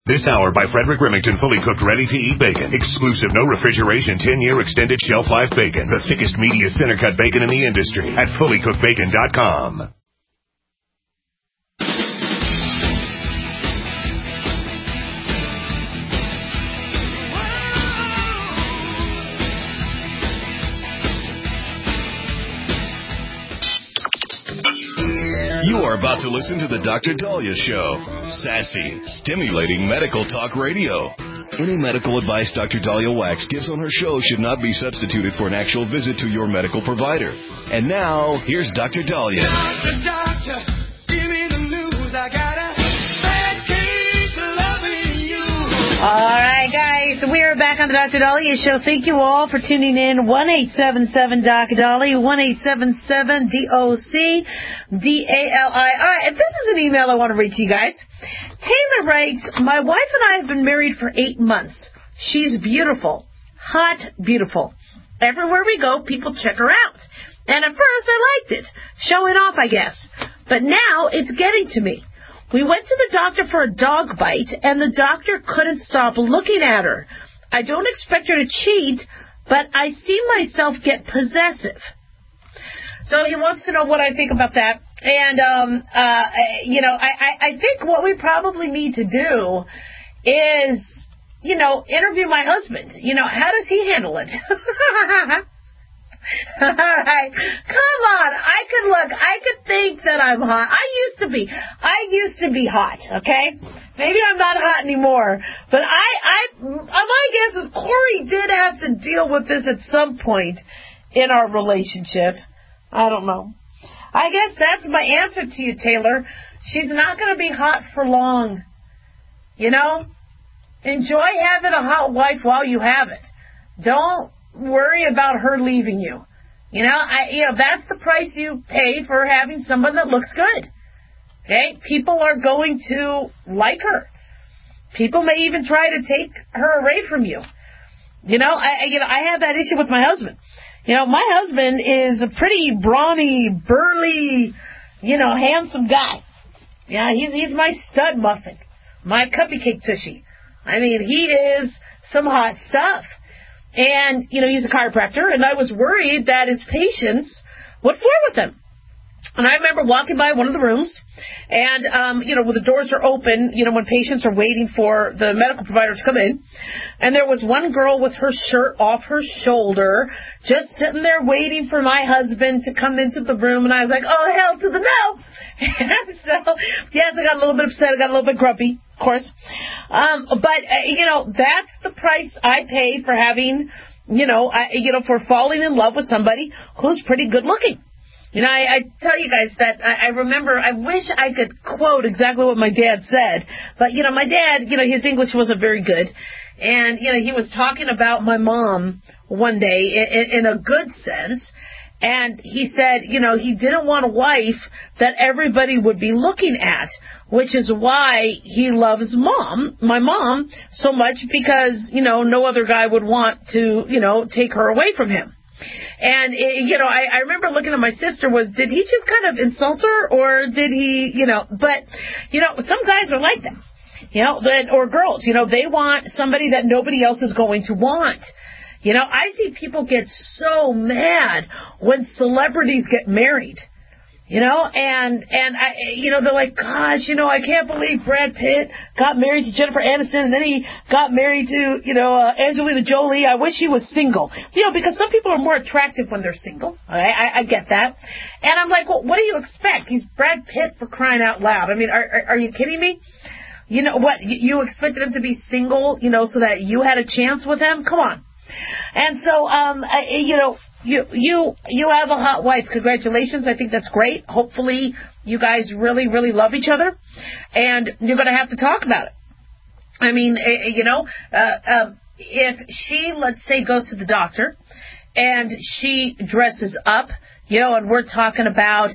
This hour by Frederick Remington, fully cooked, ready-to-eat bacon. Exclusive, no refrigeration, 10-year extended shelf life bacon. The thickest, meatiest center-cut bacon in the industry at fullycookedbacon.com. You are about to listen to the Dr. Daliah Show. Sassy, stimulating medical talk radio. Any medical advice Dr. Daliah Wax gives on her show should not be substituted for an actual visit to your medical provider. And now, here's Dr. Daliah. Doctor, give me the news. I got a bad case of loving you. All right, guys, we're back on the Dr. Daliah Show. Thank you all for tuning in. 1-877-Dr. Daliah, 1-877-DOC-DALI. All right, if this is an email I want to read to you guys. Taylor writes, my wife and I have been married for 8 months. She's beautiful. Hot, beautiful. Everywhere we go, people check her out. And at first, I liked it. Showing off, I guess. But now, it's getting to me. We went to the doctor for a dog bite, and the doctor couldn't stop looking at her. I don't expect her to cheat, but I see myself get possessive. So he wants to know what I think about that. And, I think what we probably need to do is, interview my husband. How does he handle it? All right. Come on. I could think that I'm hot. I used to be hot, okay? Maybe I'm not hot anymore. But my guess is Corey did have to deal with this at some point in our relationship. I don't know. I guess that's my answer to you, Taylor. She's not going to be hot for long. Enjoy having a hot wife while you have it. Don't worry about her leaving you. That's the price you pay for having someone that looks good. Okay? People are going to like her. People may even try to take her away from you. I have that issue with my husband. My husband is a pretty brawny, burly, handsome guy. Yeah, he's my stud muffin, my cupcake tushy. I mean, he is some hot stuff. And, he's a chiropractor, and I was worried that his patients would flirt with him. And I remember walking by one of the rooms, and, when the doors are open, when patients are waiting for the medical provider to come in, and there was one girl with her shirt off her shoulder, just sitting there waiting for my husband to come into the room, and I was like, oh, hell to the no! And so, yes, I got a little bit upset, I got a little bit grumpy, of course. But that's the price I pay for having, for falling in love with somebody who's pretty good looking. I tell you guys that I remember, I wish I could quote exactly what my dad said, but, my dad, his English wasn't very good, and, he was talking about my mom one day in a good sense, and he said, he didn't want a wife that everybody would be looking at, which is why he loves my mom, so much because, no other guy would want to, take her away from him. And, I remember looking at my sister did he just kind of insult her or did he, but, some guys are like that, or girls, they want somebody that nobody else is going to want. I see people get so mad when celebrities get married. And I, they're like, gosh, I can't believe Brad Pitt got married to Jennifer Aniston and then he got married to, Angelina Jolie. I wish he was single. Because some people are more attractive when they're single. I get that. And I'm like, well, what do you expect? He's Brad Pitt, for crying out loud. I mean, are you kidding me? What, you expected him to be single, so that you had a chance with him? Come on. And so, you have a hot wife. Congratulations. I think that's great. Hopefully you guys really, really love each other. And you're going to have to talk about it. I mean, if she, let's say, goes to the doctor and she dresses up, And we're talking about,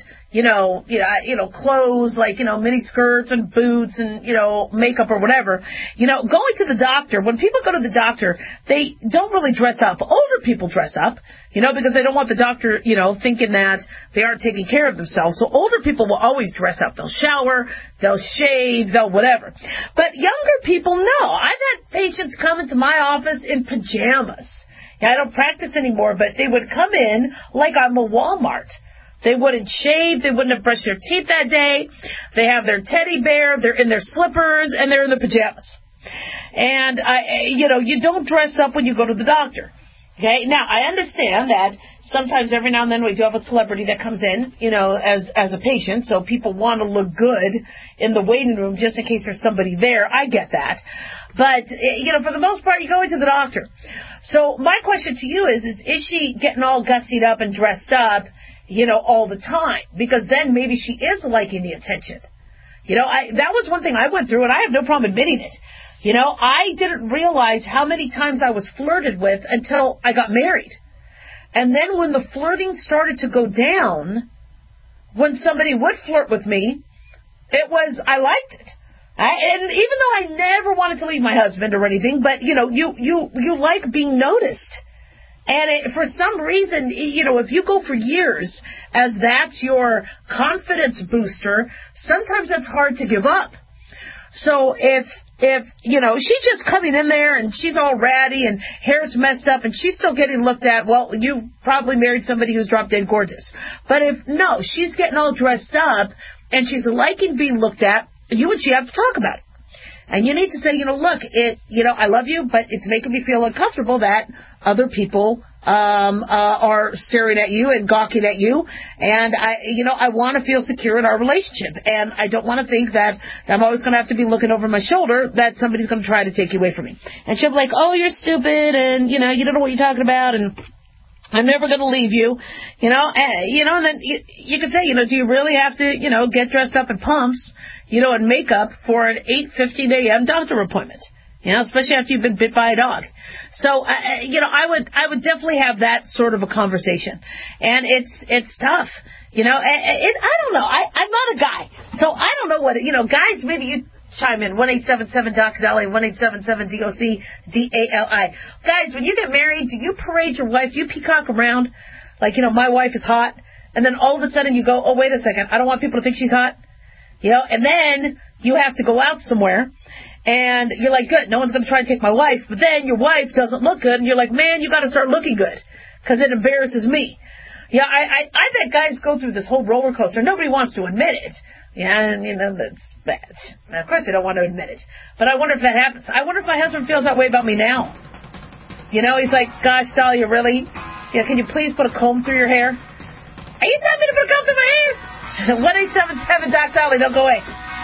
clothes like, mini skirts and boots and, makeup or whatever. Going to the doctor, when people go to the doctor, they don't really dress up. Older people dress up, because they don't want the doctor, thinking that they aren't taking care of themselves. So older people will always dress up. They'll shower, they'll shave, they'll whatever. But younger people, no. I've had patients come into my office in pajamas. I don't practice anymore, but they would come in like I'm a Walmart. They wouldn't shave. They wouldn't have brushed their teeth that day. They have their teddy bear. They're in their slippers, and they're in their pajamas. And, you don't dress up when you go to the doctor. Okay? Now, I understand that sometimes every now and then we do have a celebrity that comes in, as a patient, so people want to look good in the waiting room just in case there's somebody there. I get that. But, for the most part, you go into the doctor. So my question to you is she getting all gussied up and dressed up, all the time? Because then maybe she is liking the attention. That was one thing I went through, and I have no problem admitting it. I didn't realize how many times I was flirted with until I got married. And then when the flirting started to go down, when somebody would flirt with me, I liked it. And even though I never wanted to leave my husband or anything, but, you like being noticed. And for some reason, if you go for years as that's your confidence booster, sometimes that's hard to give up. So if she's just coming in there and she's all ratty and hair's messed up and she's still getting looked at, well, you probably married somebody who's drop dead gorgeous. But if she's getting all dressed up and she's liking being looked at, you and she have to talk about it. And you need to say, look, I love you, but it's making me feel uncomfortable that other people are staring at you and gawking at you. And I want to feel secure in our relationship. And I don't want to think that I'm always going to have to be looking over my shoulder that somebody's going to try to take you away from me. And she'll be like, oh, you're stupid, and you don't know what you're talking about, and I'm never going to leave you, and then you can say, do you really have to, get dressed up in pumps, and makeup for an 8:15 a.m. doctor appointment, especially after you've been bit by a dog. So, I would definitely have that sort of a conversation, and it's tough, I don't know, I'm not a guy, so I don't know what, guys, maybe you chime in, 1-877-DOC-DALI, 1-877-DOC-DALI. Guys, when you get married, do you parade your wife? Do you peacock around? Like, my wife is hot. And then all of a sudden you go, oh, wait a second, I don't want people to think she's hot. And then you have to go out somewhere. And you're like, good, no one's going to try to take my wife. But then your wife doesn't look good. And you're like, man, you got to start looking good. Because it embarrasses me. I bet guys go through this whole roller coaster. Nobody wants to admit it. And, that's bad. And of course, they don't want to admit it. But I wonder if that happens. I wonder if my husband feels that way about me now. He's like, gosh, Dahlia, really? Can you please put a comb through your hair? Are you telling me to put a comb through my hair? 1-877-DOC-DALI, don't go away.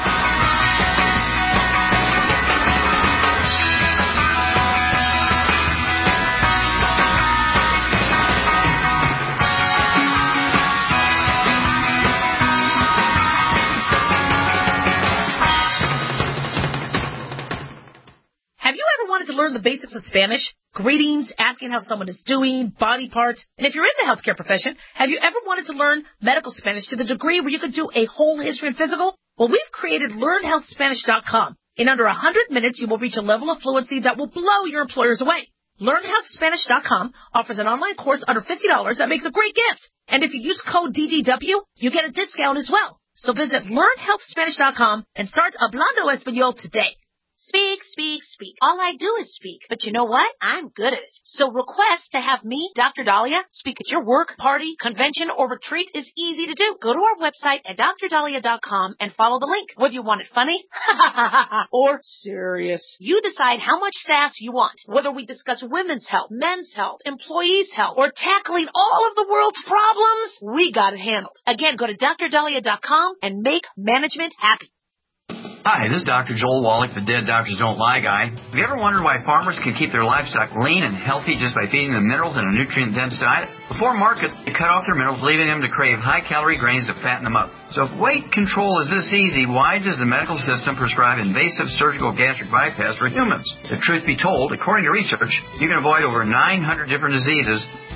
Have you ever wanted to learn the basics of Spanish? Greetings, asking how someone is doing, body parts. And if you're in the healthcare profession, have you ever wanted to learn medical Spanish to the degree where you could do a whole history and physical? Well, we've created LearnHealthSpanish.com. In under 100 minutes, you will reach a level of fluency that will blow your employers away. LearnHealthSpanish.com offers an online course under $50 that makes a great gift. And if you use code DDW, you get a discount as well. So visit LearnHealthSpanish.com and start Hablando Español today. Speak, speak, speak. All I do is speak. But you know what? I'm good at it. So request to have me, Dr. Dahlia, speak at your work, party, convention, or retreat is easy to do. Go to our website at drdahlia.com and follow the link. Whether you want it funny or serious, you decide how much sass you want. Whether we discuss women's health, men's health, employees' health, or tackling all of the world's problems, we got it handled. Again, go to drdahlia.com and make management happy. Hi, this is Dr. Joel Wallach, the Dead Doctors Don't Lie guy. Have you ever wondered why farmers can keep their livestock lean and healthy just by feeding them minerals and a nutrient-dense diet? Before market, they cut off their minerals, leaving them to crave high-calorie grains to fatten them up. So if weight control is this easy, why does the medical system prescribe invasive surgical gastric bypass for humans? The truth be told, according to research, you can avoid over 900 different diseases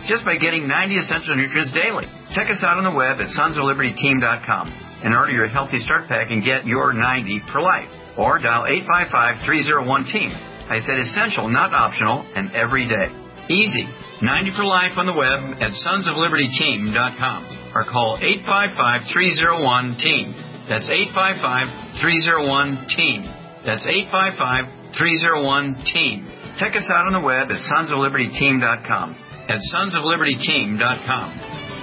just by getting 90 essential nutrients daily. Check us out on the web at sonsoflibertyteam.com and order your Healthy Start Pack and get your 90 for life. Or dial 855-301-TEAM. I said essential, not optional, and every day. Easy. 90 for life on the web at sonsoflibertyteam.com or call 855-301-TEAM. That's 855-301-TEAM. That's 855-301-TEAM. Check us out on the web at sonsoflibertyteam.com. At sonsoflibertyteam.com.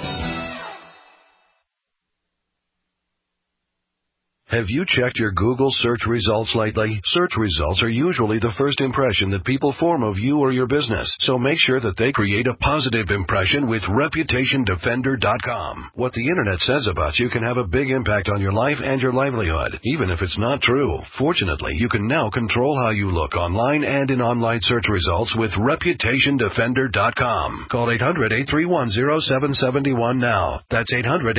Have you checked your Google search results lately? Search results are usually the first impression that people form of you or your business, so make sure that they create a positive impression with ReputationDefender.com. What the Internet says about you can have a big impact on your life and your livelihood, even if it's not true. Fortunately, you can now control how you look online and in online search results with ReputationDefender.com. Call 800-831-0771 now. That's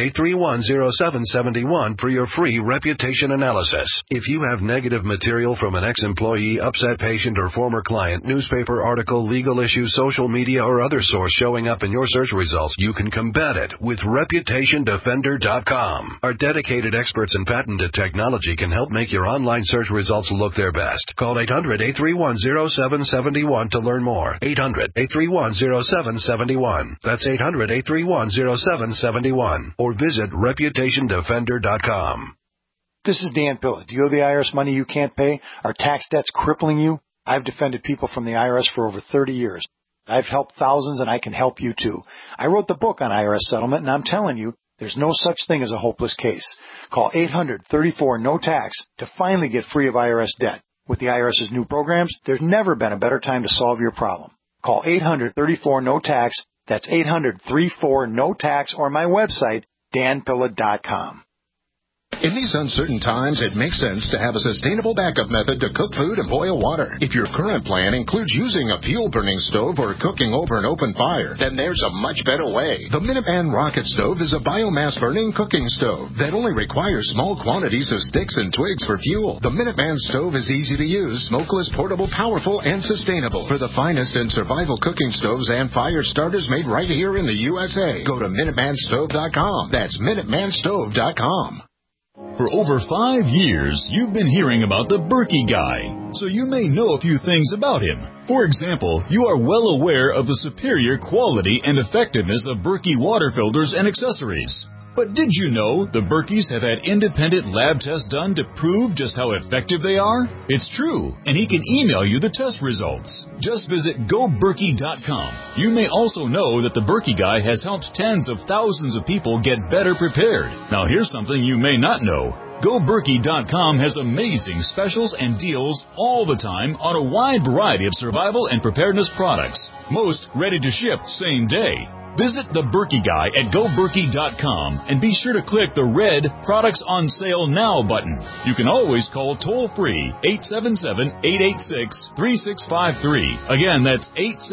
800-831-0771 for your free reputation analysis. If you have negative material from an ex-employee, upset patient, or former client, newspaper article, legal issue, social media, or other source showing up in your search results, you can combat it with ReputationDefender.com. Our dedicated experts in patented technology can help make your online search results look their best. Call 800-831-0771 to learn more. 800-831-0771. That's 800-831-0771. Or visit ReputationDefender.com. This is Dan Pilla. Do you owe the IRS money you can't pay? Are tax debts crippling you? I've defended people from the IRS for over 30 years. I've helped thousands, and I can help you too. I wrote the book on IRS settlement, and I'm telling you, there's no such thing as a hopeless case. Call 800-34-NO-TAX to finally get free of IRS debt. With the IRS's new programs, there's never been a better time to solve your problem. Call 800-34-NO-TAX. That's 800-34-NO-TAX, or my website, danpilla.com. In these uncertain times, it makes sense to have a sustainable backup method to cook food and boil water. If your current plan includes using a fuel-burning stove or cooking over an open fire, then there's a much better way. The Minuteman Rocket Stove is a biomass-burning cooking stove that only requires small quantities of sticks and twigs for fuel. The Minuteman Stove is easy to use, smokeless, portable, powerful, and sustainable. For the finest in survival cooking stoves and fire starters made right here in the USA, go to MinutemanStove.com. That's MinutemanStove.com. For over 5 years, you've been hearing about the Berkey guy, so you may know a few things about him. For example, you are well aware of the superior quality and effectiveness of Berkey water filters and accessories. But did you know the Berkeys have had independent lab tests done to prove just how effective they are? It's true, and he can email you the test results. Just visit GoBerkey.com. You may also know that the Berkey guy has helped tens of thousands of people get better prepared. Now here's something you may not know. GoBerkey.com has amazing specials and deals all the time on a wide variety of survival and preparedness products. Most ready to ship same day. Visit the Berkey Guy at GoBerkey.com and be sure to click the red Products on Sale Now button. You can always call toll-free 877-886-3653. Again, that's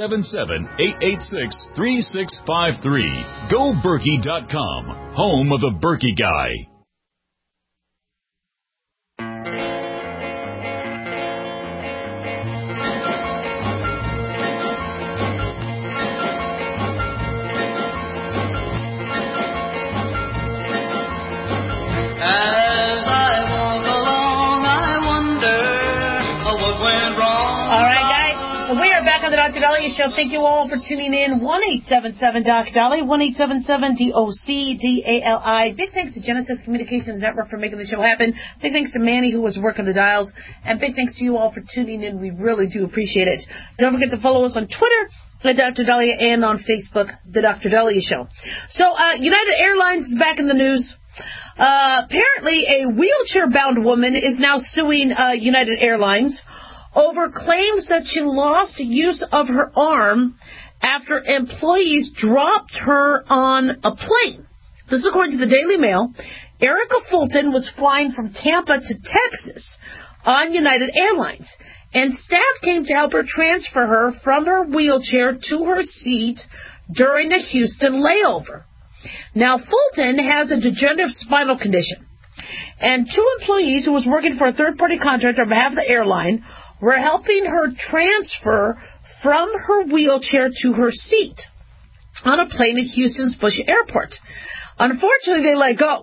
877-886-3653. GoBerkey.com, home of the Berkey Guy. As I walk along, I wonder what went wrong. All right, guys. We are back on the Dr. Dahlia Show. Thank you all for tuning in. 1-877-DOC-DALI, 1-877-DOC-DALI. Big thanks to Genesis Communications Network for making the show happen. Big thanks to Manny, who was working the dials. And big thanks to you all for tuning in. We really do appreciate it. Don't forget to follow us on Twitter at Dr. Dahlia and on Facebook, The Dr. Dahlia Show. So, United Airlines is back in the news. Apparently, a wheelchair-bound woman is now suing United Airlines over claims that she lost use of her arm after employees dropped her on a plane. This is according to the Daily Mail. Erica Fulton was flying from Tampa to Texas on United Airlines, and staff came to help her transfer her from her wheelchair to her seat during the Houston layover. Now, Fulton has a degenerative spinal condition, and two employees who was working for a third-party contractor on behalf of the airline were helping her transfer from her wheelchair to her seat. on a plane at Houston's Bush Airport. Unfortunately, they let go.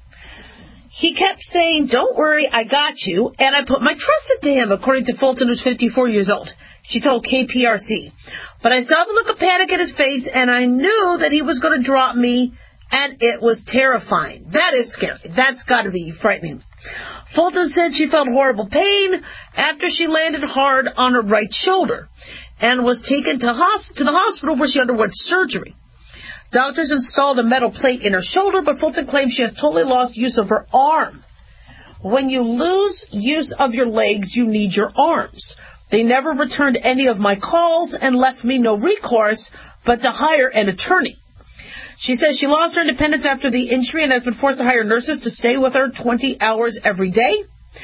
He kept saying, "Don't worry, I got you," and I put my trust into him, according to Fulton, who's 54 years old. She told KPRC. But I saw the look of panic in his face, and I knew that he was going to drop me, and it was terrifying. That is scary. That's got to be frightening. Fulton said she felt horrible pain after she landed hard on her right shoulder and was taken to the hospital where she underwent surgery. Doctors installed a metal plate in her shoulder, but Fulton claims she has totally lost use of her arm. When you lose use of your legs, you need your arms. They never returned any of my calls and left me no recourse but to hire an attorney. She says she lost her independence after the injury and has been forced to hire nurses to stay with her 20 hours every day.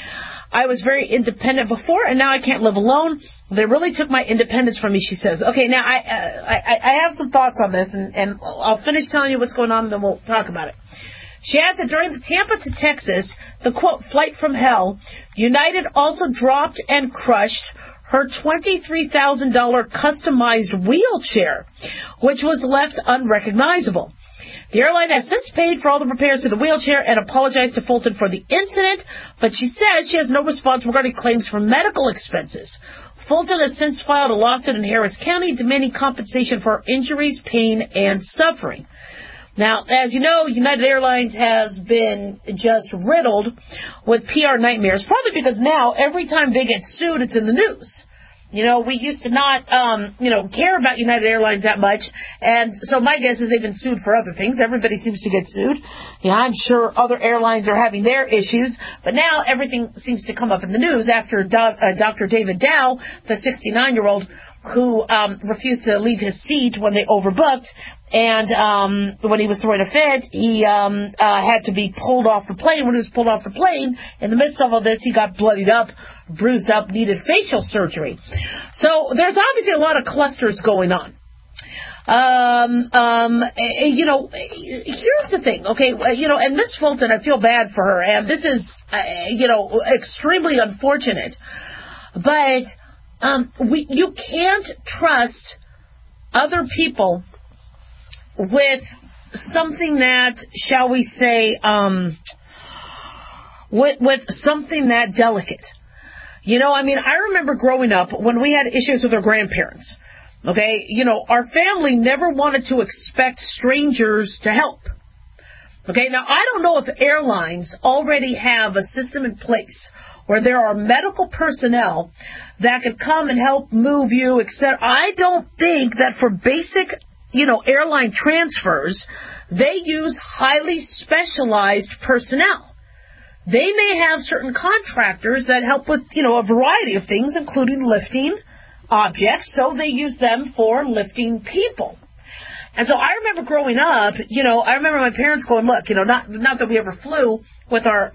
I was very independent before, and now I can't live alone. They really took my independence from me, she says. Okay, now I have some thoughts on this, and I'll finish telling you what's going on, and then we'll talk about it. She adds that during the Tampa to Texas, the, quote, flight from hell, United also dropped and crushed her $23,000 customized wheelchair, which was left unrecognizable. The airline has since paid for all the repairs to the wheelchair and apologized to Fulton for the incident, but she says she has no response regarding claims for medical expenses. Fulton has since filed a lawsuit in Harris County demanding compensation for injuries, pain, and suffering. Now, as you know, United Airlines has been just riddled with PR nightmares, probably because now every time they get sued, it's in the news. You know, we used to not, care about United Airlines that much, and so my guess is they've been sued for other things. Everybody seems to get sued. You know, I'm sure other airlines are having their issues, but now everything seems to come up in the news after Dr. David Dow, the 69-year-old, who refused to leave his seat when they overbooked, and when he was throwing a fit, he had to be pulled off the plane. When he was pulled off the plane, in the midst of all this, he got bloodied up, bruised up, needed facial surgery. So there's obviously a lot of clusters going on. Here's the thing, okay, and Miss Fulton, I feel bad for her, and this is, extremely unfortunate, but you can't trust other people with something that, shall we say, with something that delicate. I remember growing up when we had issues with our grandparents. Okay, our family never wanted to expect strangers to help. Okay, now I don't know if airlines already have a system in place where there are medical personnel that could come and help move you, etc. I don't think that for basic, airline transfers, they use highly specialized personnel. They may have certain contractors that help with, a variety of things, including lifting objects, so they use them for lifting people. And so I remember growing up, I remember my parents going, look, not that we ever flew with our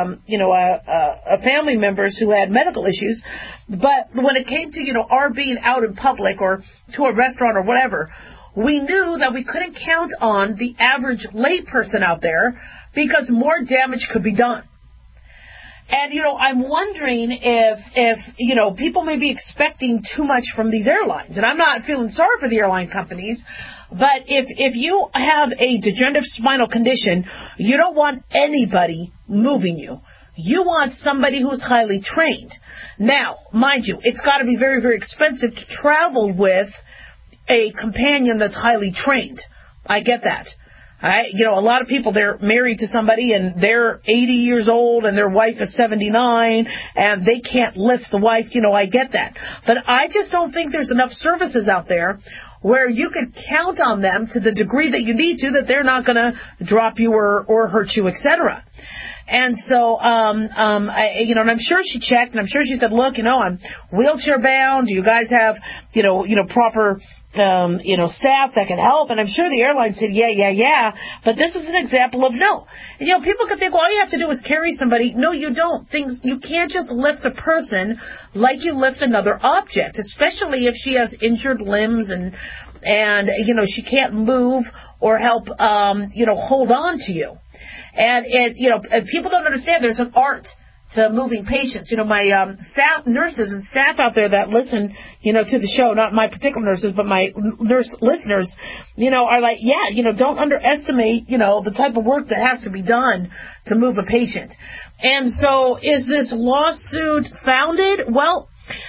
family members who had medical issues, but when it came to, our being out in public or to a restaurant or whatever, we knew that we couldn't count on the average lay person out there because more damage could be done. And, I'm wondering if people may be expecting too much from these airlines. And I'm not feeling sorry for the airline companies, but if you have a degenerative spinal condition, you don't want anybody moving you. You want somebody who's highly trained. Now, mind you, it's got to be very, very expensive to travel with a companion that's highly trained. I get that. A lot of people, they're married to somebody and they're 80 years old and their wife is 79 and they can't lift the wife. I get that. But I just don't think there's enough services out there where you could count on them to the degree that you need to, that they're not going to drop you or hurt you, etc. And so, and I'm sure she checked, and I'm sure she said, look, I'm wheelchair bound. Do you guys have, proper, staff that can help? And I'm sure the airline said, yeah. But this is an example of no. And, people could think, well, all you have to do is carry somebody. No, you don't. You can't just lift a person like you lift another object, especially if she has injured limbs and she can't move or help, hold on to you. And people don't understand there's an art to moving patients. You know, my staff, nurses and staff out there that listen, you know, to the show, not my particular nurses, but my nurse listeners, you know, are like, yeah, you know, don't underestimate, you know, the type of work that has to be done to move a patient. And so is this lawsuit founded? Well,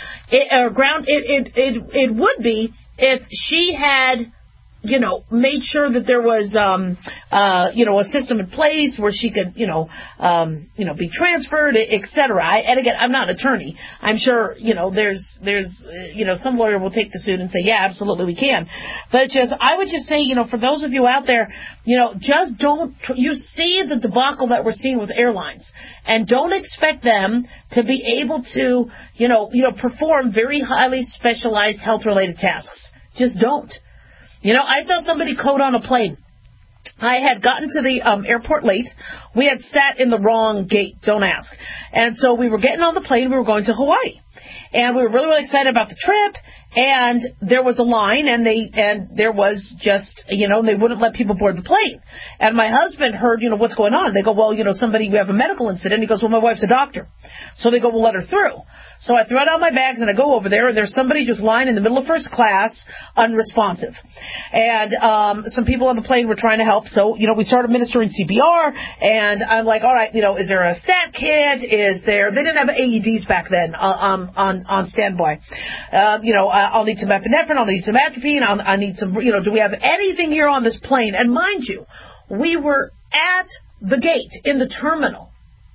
it would be if she had, you know, made sure that there was, you know, a system in place where she could, you know, be transferred, et cetera. And again, I'm not an attorney. I'm sure, you know, there's, you know, some lawyer will take the suit and say, yeah, absolutely we can. But I would just say, you know, for those of you out there, you know, just don't, you see the debacle that we're seeing with airlines, and don't expect them to be able to, you know, perform very highly specialized health-related tasks. Just don't. You know, I saw somebody code on a plane. I had gotten to the airport late. We had sat in the wrong gate, don't ask. And so we were getting on the plane. We were going to Hawaii. And we were really, really excited about the trip. And there was a line, and there was just, you know, they wouldn't let people board the plane. And my husband heard, you know, what's going on. They go, well, you know, we have a medical incident. He goes, well, my wife's a doctor. So they go, we'll let her through. So I throw down my bags and I go over there, and there's somebody just lying in the middle of first class, unresponsive. And some people on the plane were trying to help. So, you know, we started administering CPR, and I'm like, all right, you know, is there a stat kit? They didn't have AEDs back then on standby. You know, I'll need some epinephrine, I'll need some atropine, I need some, you know, do we have anything here on this plane? And mind you, we were at the gate in the terminal.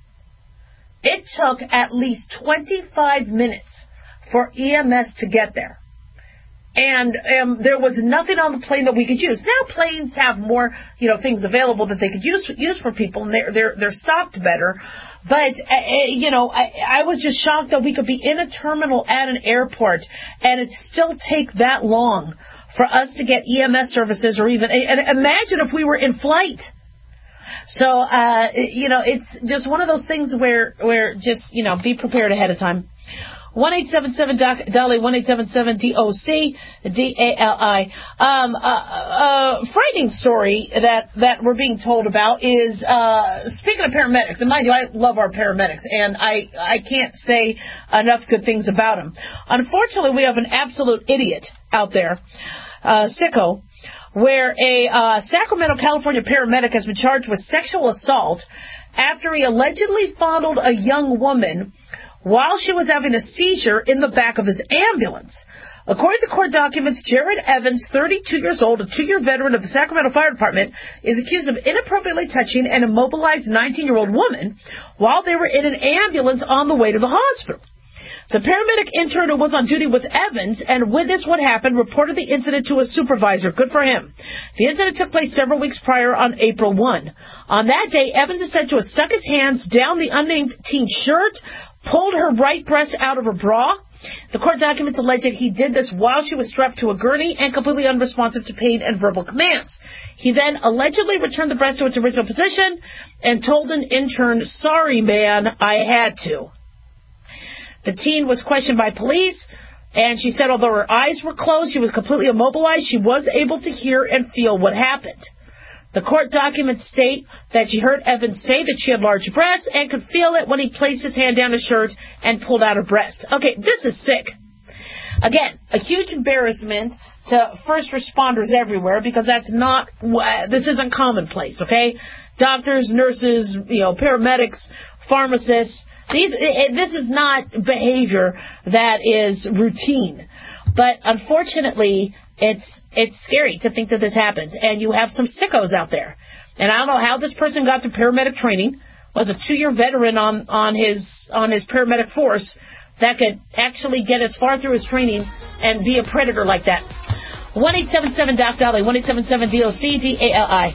It took at least 25 minutes for EMS to get there. And there was nothing on the plane that we could use. Now planes have more, you know, things available that they could use for people, and they're stocked better. But you know, I was just shocked that we could be in a terminal at an airport and it still take that long for us to get EMS services, or even, and imagine if we were in flight. So, you know, it's just one of those things where just, you know, be prepared ahead of time. 1-877-DOC-DALI, 1-877-DOC-DALI. Frightening story that we're being told about is, speaking of paramedics, and mind you, I love our paramedics, and I can't say enough good things about them. Unfortunately, we have an absolute idiot out there, sicko, where a Sacramento, California paramedic has been charged with sexual assault after he allegedly fondled a young woman while she was having a seizure in the back of his ambulance. According to court documents, Jared Evans, 32 years old, a 2-year veteran of the Sacramento Fire Department, is accused of inappropriately touching an immobilized 19-year-old woman while they were in an ambulance on the way to the hospital. The paramedic intern who was on duty with Evans and witnessed what happened reported the incident to a supervisor. Good for him. The incident took place several weeks prior on April 1. On that day, Evans is said to have stuck his hands down the unnamed teen's shirt, pulled her right breast out of her bra. The court documents allege that he did this while she was strapped to a gurney and completely unresponsive to pain and verbal commands. He then allegedly returned the breast to its original position and told an intern, "Sorry, man, I had to." The teen was questioned by police, and she said although her eyes were closed, she was completely immobilized, she was able to hear and feel what happened. The court documents state that she heard Evans say that she had large breasts and could feel it when he placed his hand down her shirt and pulled out her breast. Okay, this is sick. Again, a huge embarrassment to first responders everywhere, because this isn't commonplace, okay? Doctors, nurses, you know, paramedics, pharmacists. This is not behavior that is routine. But unfortunately, it's scary to think that this happens. And you have some sickos out there. And I don't know how this person got through paramedic training, was a 2-year veteran on his paramedic force that could actually get as far through his training and be a predator like that. 1-877-DOC-DALI, 1-877-DOC-DALI.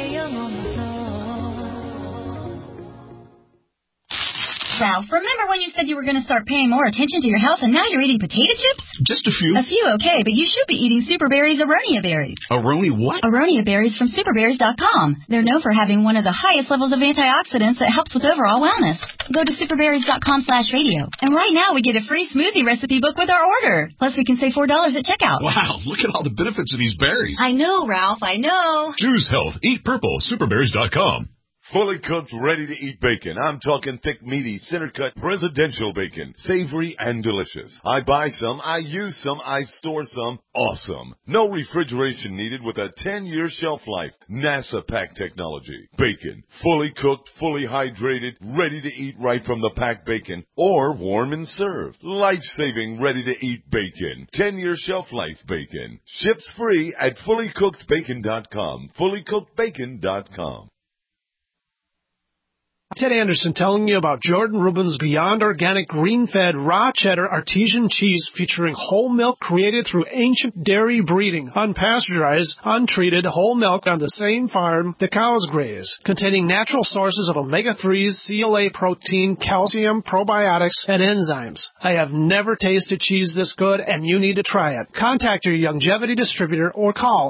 Ralph, remember when you said you were going to start paying more attention to your health, and now you're eating potato chips? Just a few. A few, okay, but you should be eating Super Berries Aronia berries. Aroni what? Aronia berries from superberries.com. They're known for having one of the highest levels of antioxidants that helps with overall wellness. Go to superberries.com/radio. And right now we get a free smoothie recipe book with our order. Plus we can save $4 at checkout. Wow, look at all the benefits of these berries. I know, Ralph, I know. Choose health. Eat purple. Superberries.com. Fully cooked, ready-to-eat bacon. I'm talking thick, meaty, center-cut, presidential bacon. Savory and delicious. I buy some, I use some, I store some. Awesome. No refrigeration needed with a 10-year shelf life. NASA pack technology. Bacon. Fully cooked, fully hydrated, ready to eat right from the packed bacon. Or warm and served. Life-saving, ready-to-eat bacon. 10-year shelf life bacon. Ships free at fullycookedbacon.com. Fullycookedbacon.com. Ted Anderson telling you about Jordan Rubin's Beyond Organic Green-Fed Raw Cheddar Artesian Cheese featuring whole milk created through ancient dairy breeding, unpasteurized, untreated whole milk on the same farm the cows graze, containing natural sources of omega-3s, CLA protein, calcium, probiotics, and enzymes. I have never tasted cheese this good, and you need to try it. Contact your Longevity distributor or call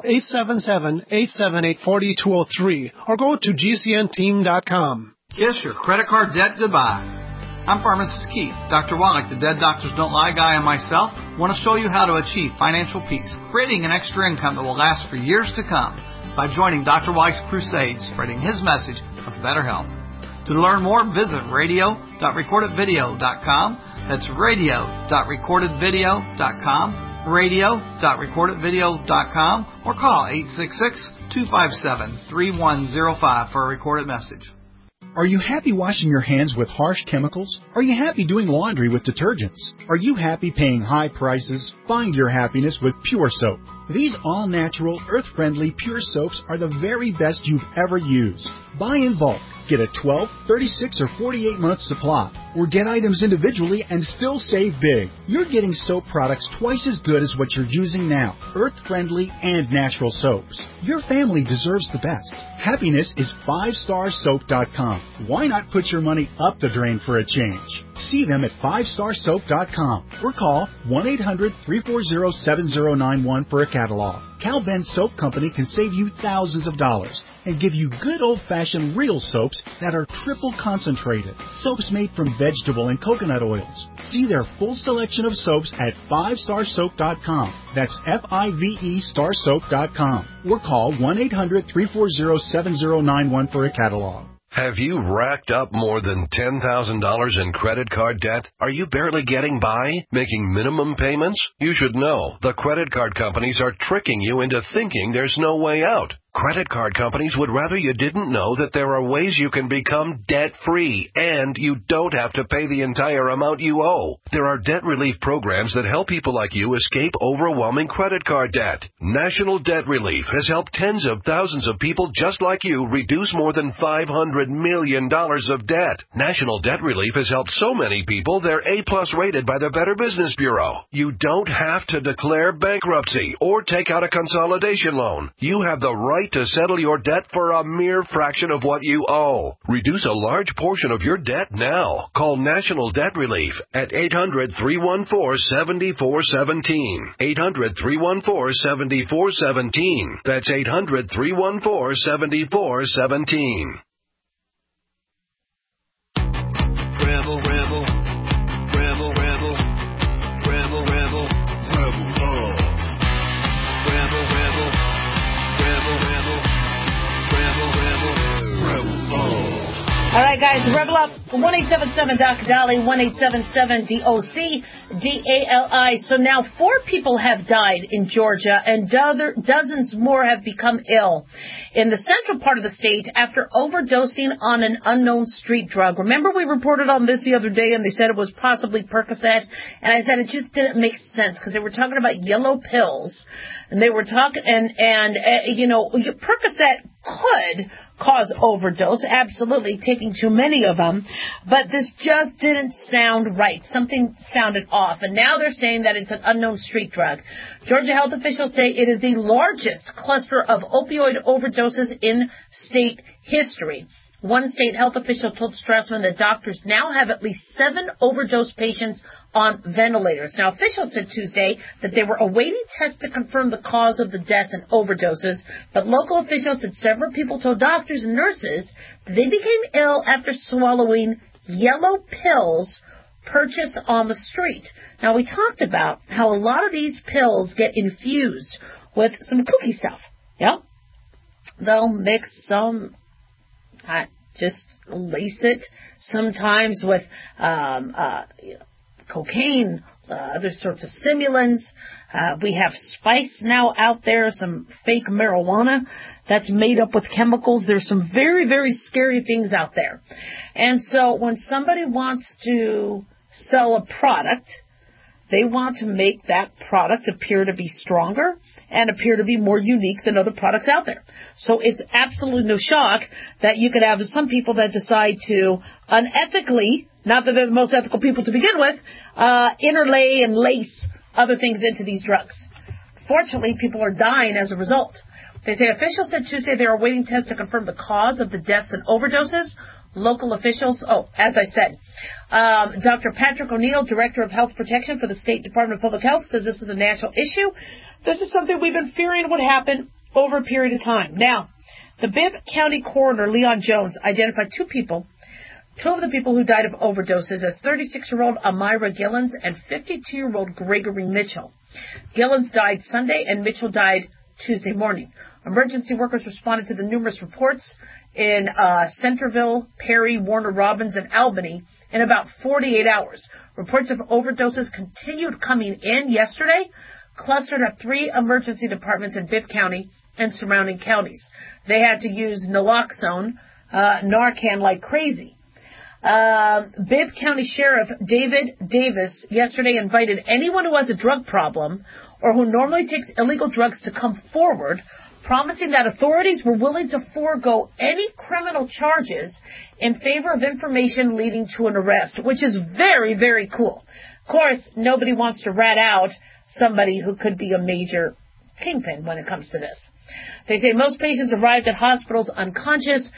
877-878-4203 or go to gcnteam.com. Kiss your credit card debt goodbye. I'm Pharmacist Keith. Dr. Wallach, the Dead Doctors Don't Lie guy, and myself want to show you how to achieve financial peace, creating an extra income that will last for years to come by joining Dr. Wallach's crusade, spreading his message of better health. To learn more, visit radio.recordedvideo.com. That's radio.recordedvideo.com, radio.recordedvideo.com, or call 866-257-3105 for a recorded message. Are you happy washing your hands with harsh chemicals? Are you happy doing laundry with detergents? Are you happy paying high prices? Find your happiness with Pure Soap. These all-natural, earth-friendly Pure Soaps are the very best you've ever used. Buy in bulk. Get a 12, 36, or 48-month supply. Or get items individually and still save big. You're getting soap products twice as good as what you're using now. Earth-friendly and natural soaps. Your family deserves the best. Happiness is 5starsoap.com. Why not put your money up the drain for a change? See them at 5starsoap.com or call 1-800-340-7091 for a catalog. Cal Ben Soap Company can save you thousands of dollars and give you good old-fashioned real soaps that are triple concentrated. Soaps made from vegetable and coconut oils. See their full selection of soaps at 5starsoap.com. That's F-I-V-E starsoap.com. Or call 1-800-340-7091 for a catalog. Have you racked up more than $10,000 in credit card debt? Are you barely getting by, making minimum payments? You should know the credit card companies are tricking you into thinking there's no way out. Credit card companies would rather you didn't know that there are ways you can become debt-free, and you don't have to pay the entire amount you owe. There are debt relief programs that help people like you escape overwhelming credit card debt. National Debt Relief has helped tens of thousands of people just like you reduce more than $500 million of debt. National Debt Relief has helped so many people they're A-plus rated by the Better Business Bureau. You don't have to declare bankruptcy or take out a consolidation loan. You have the right to settle your debt for a mere fraction of what you owe. Reduce a large portion of your debt now. Call National Debt Relief at 800-314-7417. 800-314-7417. That's 800-314-7417. Rebel, rebel, rebel, rebel, rebel, rebel, rebel love. Rebel, rebel, rebel, rebel, rebel, rebel, rebel love. All right, guys, Rebel Up, 1-877-DOC-DALI, 1-877-DOC-DALI. So now 4 people have died in Georgia, and dozens more have become ill in the central part of the state after overdosing on an unknown street drug. Remember, we reported on this the other day, and they said it was possibly Percocet, and I said it just didn't make sense because they were talking about yellow pills, and they were talking, and you know, Percocet could cause overdose, absolutely, taking too many of them, but this just didn't sound right. Something sounded off, and now they're saying that it's an unknown street drug. Georgia health officials say it is the largest cluster of opioid overdoses in state history. One state health official told Strassman that doctors now have at least 7 overdose patients on ventilators. Now, officials said Tuesday that they were awaiting tests to confirm the cause of the deaths and overdoses, but local officials said several people told doctors and nurses that they became ill after swallowing yellow pills purchased on the street. Now, we talked about how a lot of these pills get infused with some kooky stuff. Yep. They'll mix some, just lace it sometimes with cocaine, other sorts of stimulants. We have spice now out there, some fake marijuana that's made up with chemicals. There's some very, very scary things out there. And so when somebody wants to sell a product, they want to make that product appear to be stronger and appear to be more unique than other products out there. So it's absolutely no shock that you could have some people that decide to unethically, not that they're the most ethical people to begin with, interlay and lace other things into these drugs. Fortunately, people are dying as a result. They say officials said Tuesday they are awaiting tests to confirm the cause of the deaths and overdoses. Local officials, as I said, Dr. Patrick O'Neill, Director of Health Protection for the State Department of Public Health, says this is a national issue. This is something we've been fearing would happen over a period of time. Now, the Bibb County Coroner, Leon Jones, identified 2 people, 2 of the people who died of overdoses as 36-year-old Amira Gillens and 52-year-old Gregory Mitchell. Gillens died Sunday and Mitchell died Tuesday morning. Emergency workers responded to the numerous reports in Centerville, Perry, Warner Robins, and Albany in about 48 hours. Reports of overdoses continued coming in yesterday, clustered at 3 emergency departments in Bibb County and surrounding counties. They had to use naloxone, Narcan like crazy. Bibb County Sheriff David Davis yesterday invited anyone who has a drug problem or who normally takes illegal drugs to come forward, promising that authorities were willing to forego any criminal charges in favor of information leading to an arrest, which is very, very cool. Of course, nobody wants to rat out somebody who could be a major kingpin when it comes to this. They say most patients arrived at hospitals unconscious,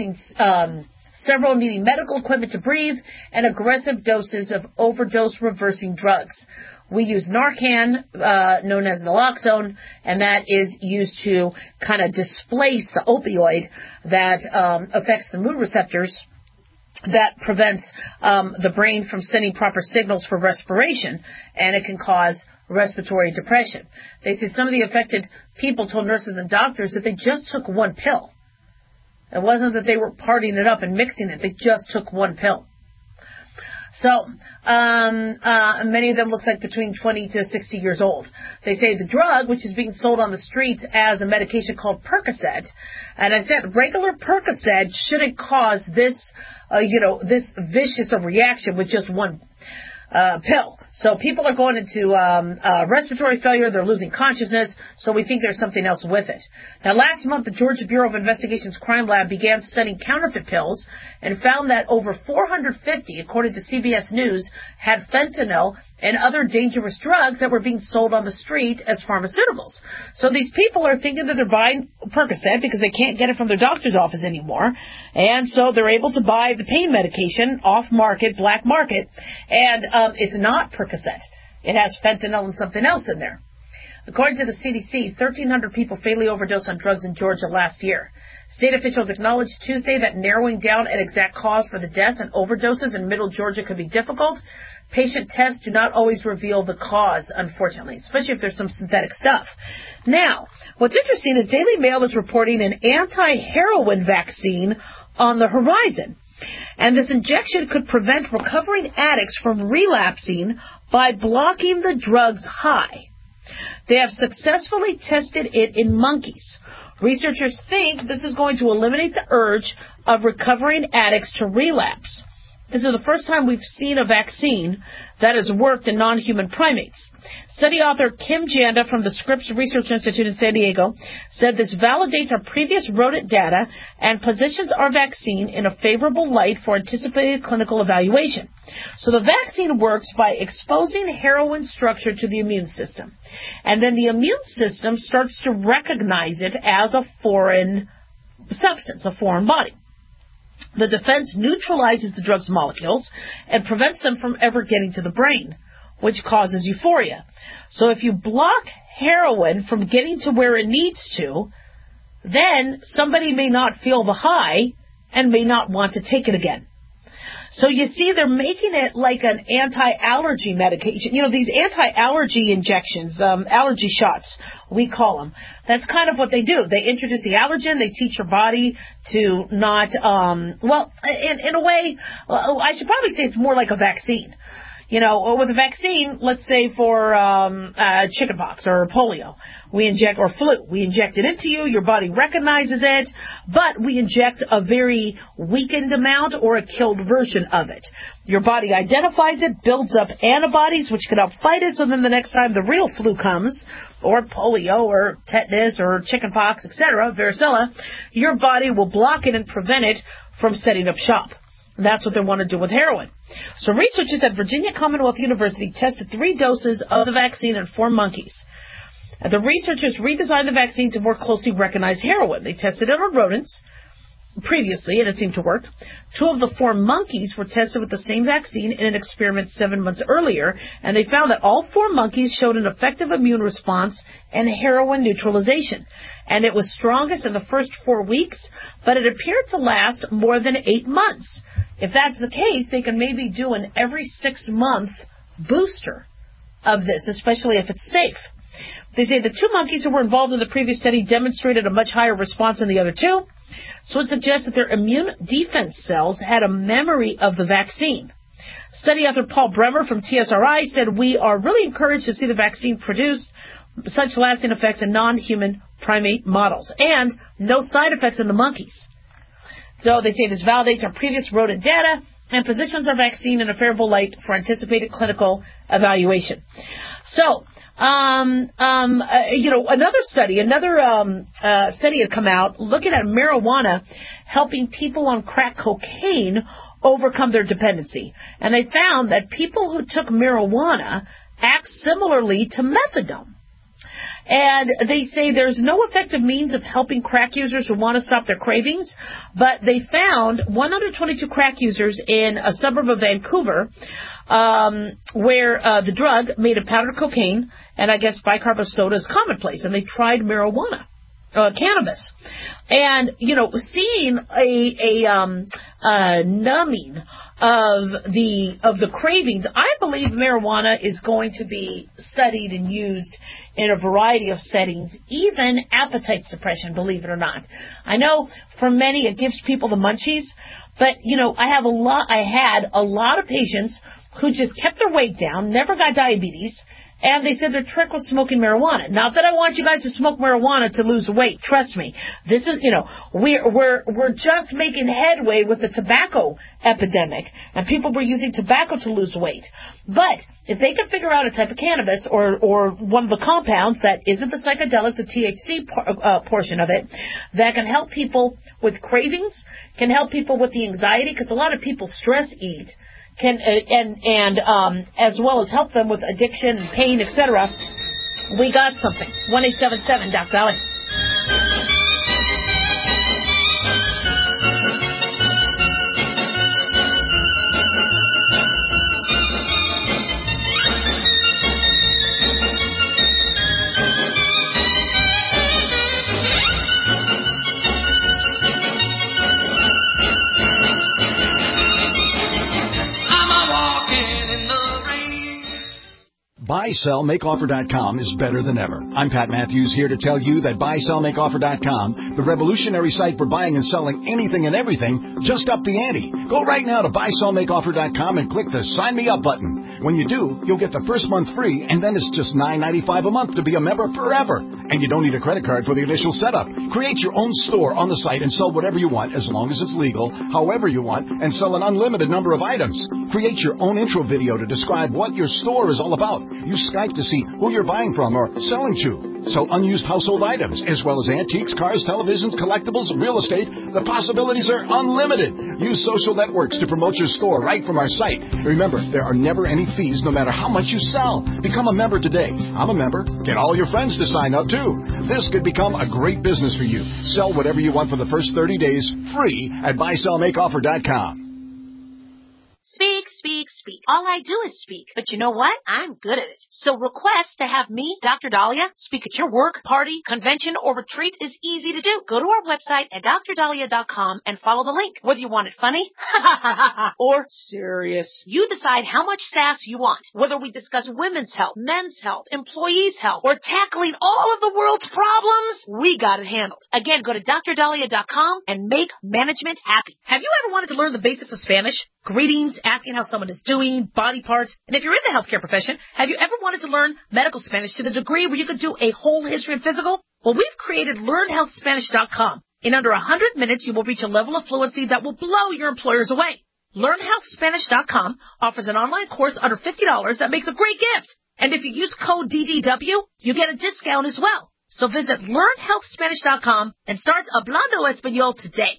several needing medical equipment to breathe, and aggressive doses of overdose-reversing drugs. We use Narcan, known as naloxone, and that is used to kind of displace the opioid that affects the mood receptors that prevents the brain from sending proper signals for respiration, and it can cause respiratory depression. They say some of the affected people told nurses and doctors that they just took 1 pill. It wasn't that they were partying it up and mixing it. They just took 1 pill. So, many of them looks like between 20 to 60 years old. They say the drug, which is being sold on the streets as a medication called Percocet, and I said regular Percocet shouldn't cause this, this vicious of reaction with just 1 pill. So people are going into respiratory failure. They're losing consciousness. So we think there's something else with it. Now, last month, the Georgia Bureau of Investigation's crime lab began studying counterfeit pills and found that over 450, according to CBS News, had fentanyl and other dangerous drugs that were being sold on the street as pharmaceuticals. So these people are thinking that they're buying Percocet because they can't get it from their doctor's office anymore. And so they're able to buy the pain medication off market, black market, and it's not Percocet. It has fentanyl and something else in there. According to the CDC, 1,300 people fatally overdosed on drugs in Georgia last year. State officials acknowledged Tuesday that narrowing down an exact cause for the deaths and overdoses in middle Georgia could be difficult. Patient tests do not always reveal the cause, unfortunately, especially if there's some synthetic stuff. Now, what's interesting is Daily Mail is reporting an anti-heroin vaccine on the horizon. And this injection could prevent recovering addicts from relapsing by blocking the drug's high. They have successfully tested it in monkeys. Researchers think this is going to eliminate the urge of recovering addicts to relapse. This is the first time we've seen a vaccine that has worked in non-human primates. Study author Kim Janda from the Scripps Research Institute in San Diego said this validates our previous rodent data and positions our vaccine in a favorable light for anticipated clinical evaluation. So the vaccine works by exposing heroin structure to the immune system. And then the immune system starts to recognize it as a foreign substance, a foreign body. The defense neutralizes the drug's molecules and prevents them from ever getting to the brain, which causes euphoria. So if you block heroin from getting to where it needs to, then somebody may not feel the high and may not want to take it again. So you see, they're making it like an anti-allergy medication. You know, these anti-allergy injections, allergy shots, we call them. That's kind of what they do. They introduce the allergen. They teach your body to not, in a way, I should probably say it's more like a vaccine. You know, with a vaccine, let's say for chickenpox or polio, or flu, we inject it into you, your body recognizes it, but we inject a very weakened amount or a killed version of it. Your body identifies it, builds up antibodies, which can help fight it, so then the next time the real flu comes, or polio, or tetanus, or chickenpox, etc., varicella, your body will block it and prevent it from setting up shop. That's what they want to do with heroin. So researchers at Virginia Commonwealth University tested 3 doses of the vaccine in 4 monkeys. The researchers redesigned the vaccine to more closely recognize heroin. They tested it on rodents previously, and it seemed to work. 2 of the 4 monkeys were tested with the same vaccine in an experiment 7 months earlier, and they found that all 4 monkeys showed an effective immune response and heroin neutralization. And it was strongest in the first 4 weeks, but it appeared to last more than 8 months. If that's the case, they can maybe do an every 6-month booster of this, especially if it's safe. They say the 2 monkeys who were involved in the previous study demonstrated a much higher response than the other 2, so it suggests that their immune defense cells had a memory of the vaccine. Study author Paul Bremer from TSRI said, "We are really encouraged to see the vaccine produce such lasting effects in non-human primate models, and no side effects in the monkeys." So they say this validates our previous rodent data and positions our vaccine in a favorable light for anticipated clinical evaluation. So, another study had come out looking at marijuana helping people on crack cocaine overcome their dependency. And they found that people who took marijuana act similarly to methadone. And they say there's no effective means of helping crack users who want to stop their cravings, but they found 122 crack users in a suburb of Vancouver where the drug made of powdered cocaine, and I guess bicarb of soda is commonplace, and they tried marijuana. Cannabis. And, seeing a numbing of the cravings, I believe marijuana is going to be studied and used in a variety of settings, even appetite suppression, believe it or not. I know for many it gives people the munchies, but, I had a lot of patients who just kept their weight down, never got diabetes, and they said their trick was smoking marijuana. Not that I want you guys to smoke marijuana to lose weight. Trust me. This is, we're just making headway with the tobacco epidemic, and people were using tobacco to lose weight. But if they can figure out a type of cannabis or one of the compounds that isn't the psychedelic, the THC portion of it, that can help people with cravings, can help people with the anxiety, because a lot of people stress eat, as well as help them with addiction and pain, etc. We got something. 1-877 Dr. Ali. BuySellMakeOffer.com is better than ever. I'm Pat Matthews here to tell you that BuySellMakeOffer.com, the revolutionary site for buying and selling anything and everything, just upped the ante. Go right now to BuySellMakeOffer.com and click the Sign Me Up button. When you do, you'll get the first month free, and then it's just $9.95 a month to be a member forever. And you don't need a credit card for the initial setup. Create your own store on the site and sell whatever you want, as long as it's legal, however you want, and sell an unlimited number of items. Create your own intro video to describe what your store is all about. Use Skype to see who you're buying from or selling to. So unused household items, as well as antiques, cars, televisions, collectibles, real estate, the possibilities are unlimited. Use social networks to promote your store right from our site. Remember, there are never any fees no matter how much you sell. Become a member today. I'm a member. Get all your friends to sign up too. This could become a great business for you. Sell whatever you want for the first 30 days free at buysellmakeoffer.com. Speak, speak, speak. All I do is speak. But you know what? I'm good at it. So request to have me, Dr. Dahlia, speak at your work, party, convention, or retreat is easy to do. Go to our website at drdahlia.com and follow the link. Whether you want it funny or serious, you decide how much sass you want. Whether we discuss women's health, men's health, employees' health, or tackling all of the world's problems, we got it handled. Again, go to drdahlia.com and make management happy. Have you ever wanted to learn the basics of Spanish? Greetings, asking how someone is doing, body parts. And if you're in the healthcare profession, have you ever wanted to learn medical Spanish to the degree where you could do a whole history and physical? Well, we've created LearnHealthSpanish.com. In under 100 minutes, you will reach a level of fluency that will blow your employers away. LearnHealthSpanish.com offers an online course under $50 that makes a great gift. And if you use code DDW, you get a discount as well. So visit LearnHealthSpanish.com and start Hablando Español today.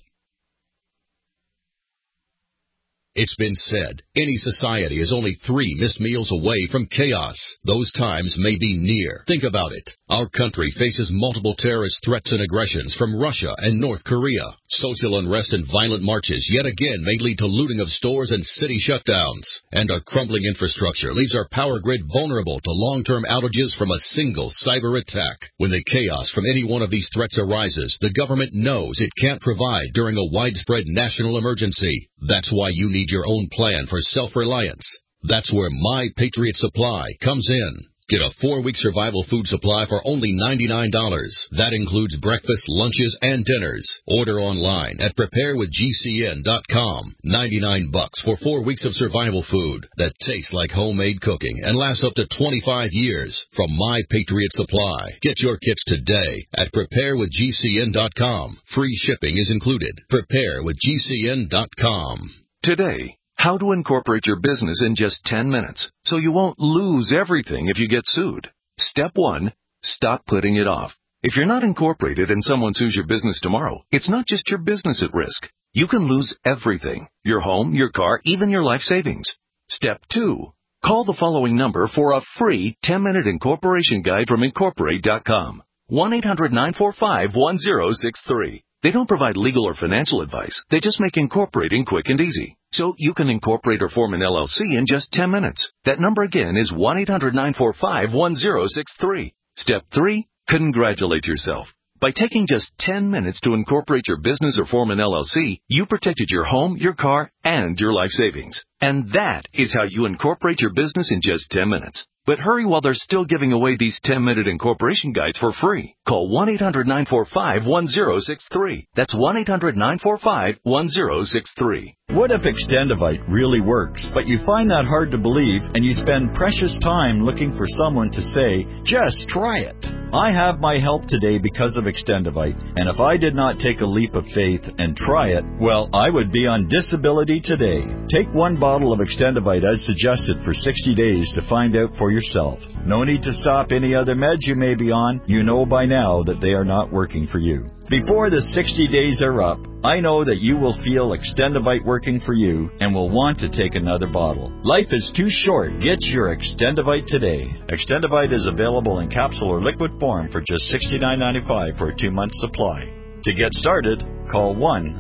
It's been said, any society is only 3 missed meals away from chaos. Those times may be near. Think about it. Our country faces multiple terrorist threats and aggressions from Russia and North Korea. Social unrest and violent marches yet again may lead to looting of stores and city shutdowns. And our crumbling infrastructure leaves our power grid vulnerable to long-term outages from a single cyber attack. When the chaos from any one of these threats arises, the government knows it can't provide during a widespread national emergency. That's why you need your own plan for self-reliance. That's where My Patriot Supply comes in. Get a 4-week survival food supply for only $99. That includes breakfast, lunches, and dinners. Order online at preparewithgcn.com. $99 for 4 weeks of survival food that tastes like homemade cooking and lasts up to 25 years from My Patriot Supply. Get your kits today at preparewithgcn.com. Free shipping is included. Preparewithgcn.com. Today, how to incorporate your business in just 10 minutes so you won't lose everything if you get sued. Step 1, stop putting it off. If you're not incorporated and someone sues your business tomorrow, it's not just your business at risk. You can lose everything: your home, your car, even your life savings. Step 2, call the following number for a free 10-minute incorporation guide from Incorporate.com. 1-800-945-1063. They don't provide legal or financial advice. They just make incorporating quick and easy. So you can incorporate or form an LLC in just 10 minutes. That number again is 1-800-945-1063. Step 3, congratulate yourself. By taking just 10 minutes to incorporate your business or form an LLC, you protected your home, your car, and your life savings. And that is how you incorporate your business in just 10 minutes. But hurry while they're still giving away these 10-minute incorporation guides for free. Call 1-800-945-1063. That's 1-800-945-1063. What if Extendivite really works, but you find that hard to believe and you spend precious time looking for someone to say, just try it? I have my help today because of Extendivite, and if I did not take a leap of faith and try it, well, I would be on disability today. Take 1 bottle of Extendivite as suggested for 60 days to find out for yourself. No need to stop any other meds you may be on. You know by now that they are not working for you. Before the 60 days are up, I know that you will feel Extendivite working for you and will want to take another bottle. Life is too short. Get your Extendivite today. Extendivite is available in capsule or liquid form for just $69.95 for a 2-month supply. To get started, call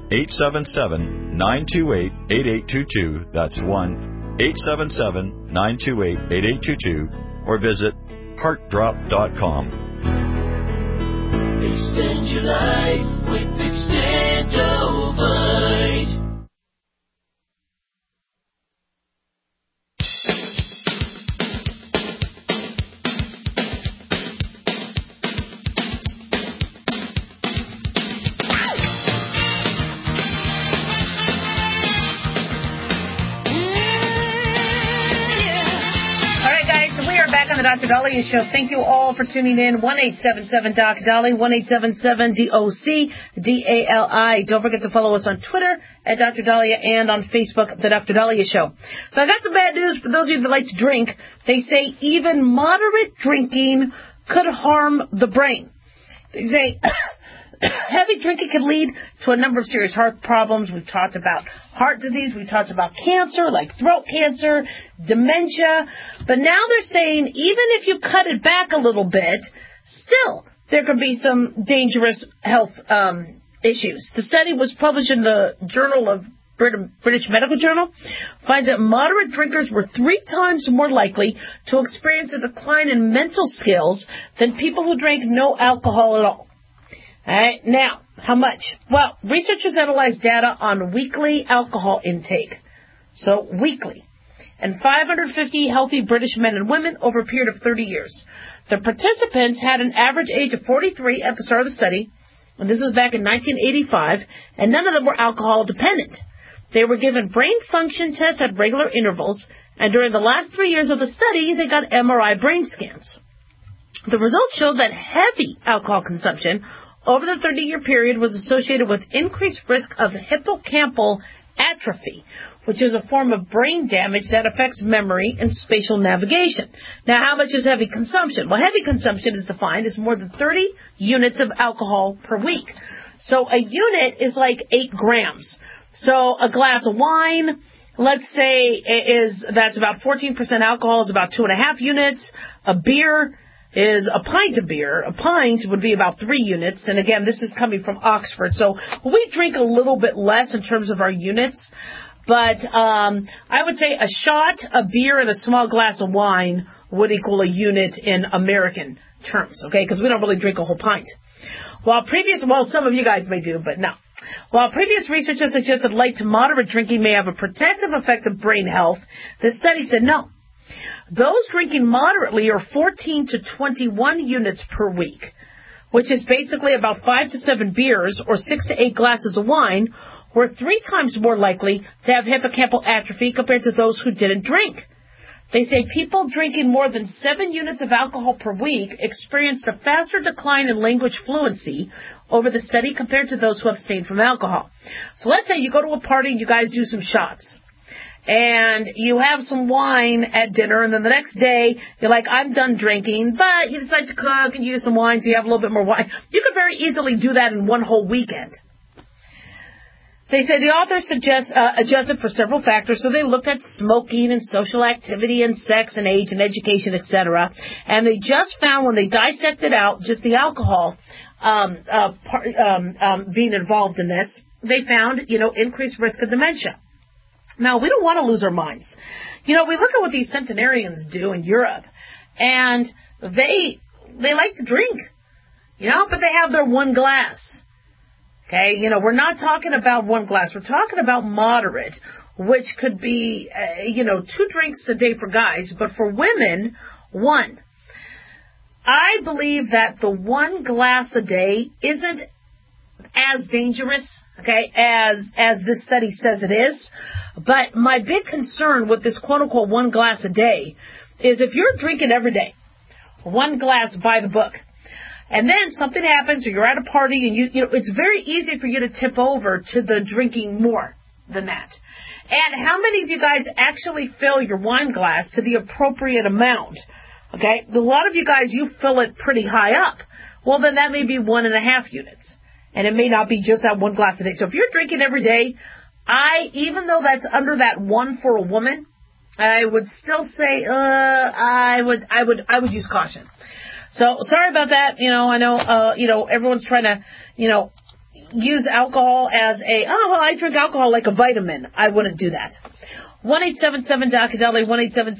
1-877-928-8822. That's 1-877-928-8822 or visit heartdrop.com. Extend your life with Extendovite. Back on the Dr. Dahlia Show. Thank you all for tuning in. 1-877-DOC-DALI, 1-877-DOC-DALI. Don't forget to follow us on Twitter at Dr. Dahlia and on Facebook, The Dr. Dahlia Show. So I got some bad news for those of you that like to drink. They say even moderate drinking could harm the brain. They say heavy drinking can lead to a number of serious heart problems. We've talked about heart disease. We've talked about cancer, like throat cancer, dementia. But now they're saying even if you cut it back a little bit, still there could be some dangerous health issues. The study was published in the Journal of British Medical Journal, finds that moderate drinkers were 3 times more likely to experience a decline in mental skills than people who drank no alcohol at all. All right, now, how much? Well, researchers analyzed data on weekly alcohol intake, so weekly, and 550 healthy British men and women over a period of 30 years. The participants had an average age of 43 at the start of the study, and this was back in 1985, and none of them were alcohol dependent. They were given brain function tests at regular intervals, and during the last 3 years of the study, they got MRI brain scans. The results showed that heavy alcohol consumption over the 30-year period was associated with increased risk of hippocampal atrophy, which is a form of brain damage that affects memory and spatial navigation. Now, how much is heavy consumption? Well, heavy consumption is defined as more than 30 units of alcohol per week. So a unit is like 8 grams. So a glass of wine, let's say, that's about 14% alcohol, is about 2.5 units. A beer is a pint of beer. A pint would be about 3 units. And again, this is coming from Oxford. So we drink a little bit less in terms of our units. But I would say a shot, a beer, and a small glass of wine would equal a unit in American terms, okay? Because we don't really drink a whole pint. Well, some of you guys may do, but no. While previous research has suggested light to moderate drinking may have a protective effect on brain health, this study said no. Those drinking moderately are 14 to 21 units per week, which is basically about 5 to 7 beers or 6 to 8 glasses of wine, were 3 times more likely to have hippocampal atrophy compared to those who didn't drink. They say people drinking more than 7 units of alcohol per week experienced a faster decline in language fluency over the study compared to those who abstained from alcohol. So let's say you go to a party and you guys do some shots. And you have some wine at dinner, and then the next day, you're like, I'm done drinking, but you decide to cook and use some wine, so you have a little bit more wine. You could very easily do that in one whole weekend. They say the authors adjusted for several factors, so they looked at smoking and social activity and sex and age and education, etc. And they just found when they dissected out just the alcohol being involved in this, they found, increased risk of dementia. Now, we don't want to lose our minds. We look at what these centenarians do in Europe, and they like to drink, but they have their one glass. Okay, we're not talking about one glass. We're talking about moderate, which could be, 2 drinks a day for guys, but for women, 1. I believe that the 1 glass a day isn't as dangerous, okay, as this study says it is. But my big concern with this quote-unquote 1 glass a day is if you're drinking every day, 1 glass by the book, and then something happens or you're at a party and it's very easy for you to tip over to the drinking more than that. And how many of you guys actually fill your wine glass to the appropriate amount? Okay, a lot of you guys, you fill it pretty high up. Well, then that may be 1.5 units. And it may not be just that 1 glass a day. So if you're drinking every day, even though that's under that 1 for a woman, I would still say, I would use caution. So sorry about that. I know, everyone's trying to, use alcohol as I drink alcohol like a vitamin. I wouldn't do that. 1-877-DOC-DALI,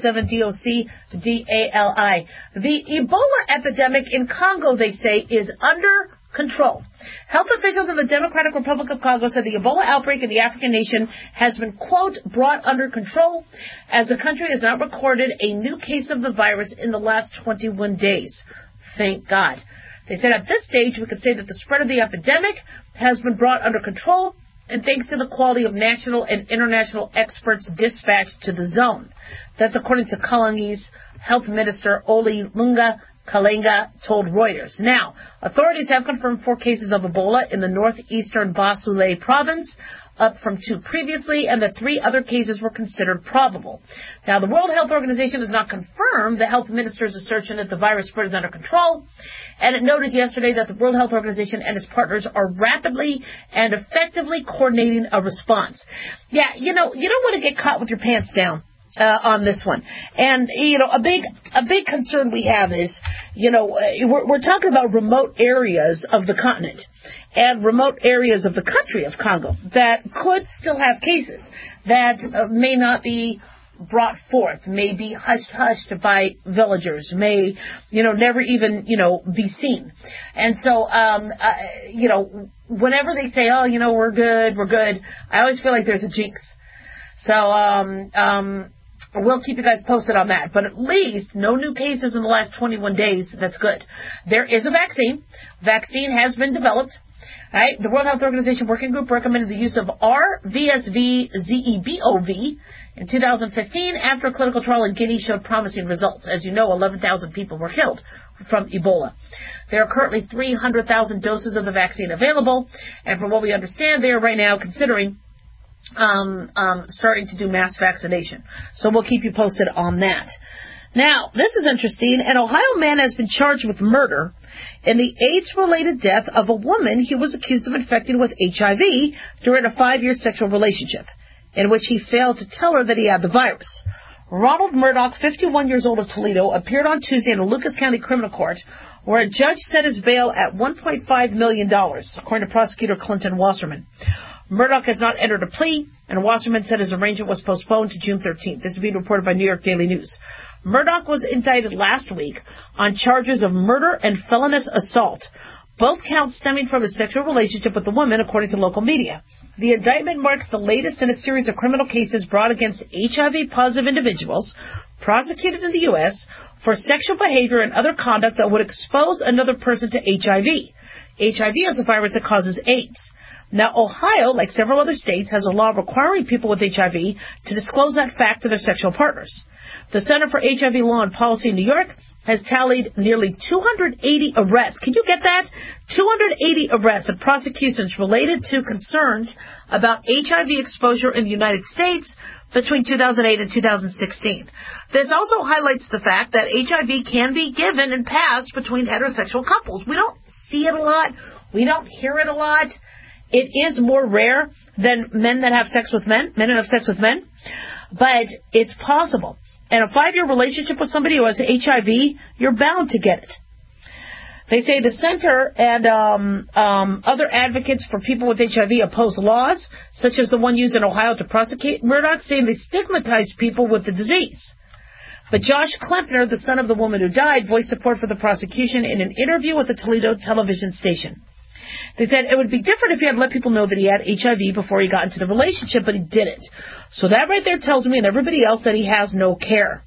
1-877-DOC-DALI. The Ebola epidemic in Congo, they say, is under control. Health officials in the Democratic Republic of Congo said the Ebola outbreak in the African nation has been, quote, brought under control as the country has not recorded a new case of the virus in the last 21 days. Thank God. They said at this stage we could say that the spread of the epidemic has been brought under control, and thanks to the quality of national and international experts dispatched to the zone. That's according to Kalangi's Health Minister Oli Lunga Kalenga told Reuters. Now, authorities have confirmed 4 cases of Ebola in the northeastern Basule province up from 2 previously, and that 3 other cases were considered probable. Now, the World Health Organization has not confirmed the health minister's assertion that the virus spread is under control, and it noted yesterday that the World Health Organization and its partners are rapidly and effectively coordinating a response. Yeah, you don't want to get caught with your pants down on this one. And, a big concern we have is, we're talking about remote areas of the continent and remote areas of the country of Congo that could still have cases that may not be brought forth, may be hushed by villagers, may, never even, be seen. And so, whenever they say, oh, we're good, I always feel like there's a jinx. So, we'll keep you guys posted on that. But at least no new cases in the last 21 days. That's good. There is a vaccine. Vaccine has been developed. Right? The World Health Organization Working Group recommended the use of RVSV-ZEBOV in 2015 after a clinical trial in Guinea showed promising results. As you know, 11,000 people were killed from Ebola. There are currently 300,000 doses of the vaccine available, and from what we understand, they are right now considering starting to do mass vaccination. So we'll keep you posted on that. Now, this is interesting. An Ohio man has been charged with murder in the AIDS-related death of a woman he was accused of infecting with HIV during a 5-year sexual relationship, in which he failed to tell her that he had the virus. Ronald Murdoch, 51 years old of Toledo, appeared on Tuesday in a Lucas County criminal court where a judge set his bail at $1.5 million, according to prosecutor Clinton Wasserman. Murdoch has not entered a plea, and Wasserman said his arraignment was postponed to June 13th. This is being reported by New York Daily News. Murdoch was indicted last week on charges of murder and felonious assault, both counts stemming from his sexual relationship with the woman, according to local media. The indictment marks the latest in a series of criminal cases brought against HIV-positive individuals prosecuted in the U.S. for sexual behavior and other conduct that would expose another person to HIV. HIV is a virus that causes AIDS. Now, Ohio, like several other states, has a law requiring people with HIV to disclose that fact to their sexual partners. The Center for HIV Law and Policy in New York has tallied nearly 280 arrests. Can you get that? 280 arrests and prosecutions related to concerns about HIV exposure in the United States between 2008 and 2016. This also highlights the fact that HIV can be given and passed between heterosexual couples. We don't see it a lot. We don't hear it a lot. It is more rare than men that have sex with men, men who have sex with men, but it's possible. And a 5-year relationship with somebody who has HIV, you're bound to get it. They say the center and other advocates for people with HIV oppose laws, such as the one used in Ohio to prosecute Murdoch, saying they stigmatize people with the disease. But Josh Klempner, the son of the woman who died, voiced support for the prosecution in an interview with a Toledo television station. They said it would be different if he had let people know that he had HIV before he got into the relationship, but he didn't. So that right there tells me and everybody else that he has no care.